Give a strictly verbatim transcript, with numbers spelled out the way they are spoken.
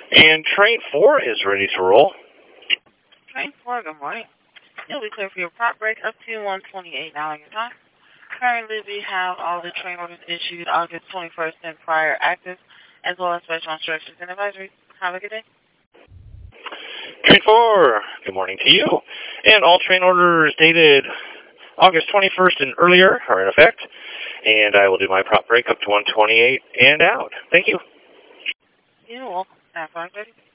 And train four is ready to roll. Train four, good morning. You'll be clear for your prop break up to one twenty-eight now on your time. Currently, we have all the train orders issued August twenty-first and prior active, as well as special instructions and advisories. Have a good day. Train four, good morning to you. And all train orders dated August twenty-first and earlier are in effect. And I will do my prop break up to one twenty-eight and out. Thank you. You're welcome. Have fun, buddy.